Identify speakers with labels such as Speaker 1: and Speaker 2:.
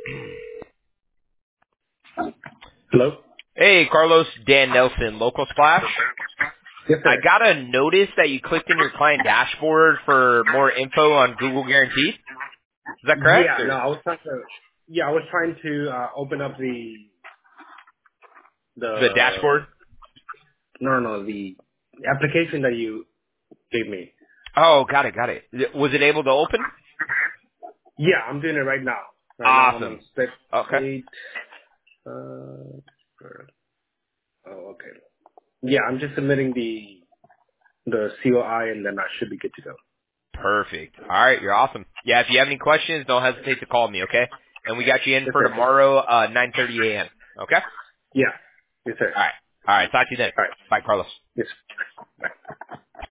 Speaker 1: Hello?
Speaker 2: Hey, Carlos, Dan Nelson, Local Splash.
Speaker 1: Yes,
Speaker 2: I
Speaker 1: sir.
Speaker 2: got a notice that you clicked in your client dashboard for more info on Google Guaranteed. Is that correct?
Speaker 1: Yeah, no,
Speaker 2: Or
Speaker 1: I was trying to open up
Speaker 2: the
Speaker 1: the,
Speaker 2: dashboard?
Speaker 1: the application that you gave me.
Speaker 2: Oh, got it. Was it able to open?
Speaker 1: Yeah, I'm doing it right now. Right now I'm on
Speaker 2: Awesome.
Speaker 1: step
Speaker 2: Okay.
Speaker 1: 8. Okay. Yeah, I'm just submitting the COI and then I should be good to go.
Speaker 2: Perfect. All right, you're awesome. Yeah, if you have any questions, don't hesitate to call me, okay? And we got you in
Speaker 1: Yes,
Speaker 2: for
Speaker 1: sir.
Speaker 2: tomorrow, 9:30 a.m. Okay?
Speaker 1: Yeah. Yes, sir.
Speaker 2: All right. All right. Talk to you then.
Speaker 1: All right.
Speaker 2: Bye, Carlos.
Speaker 1: Yes. Bye.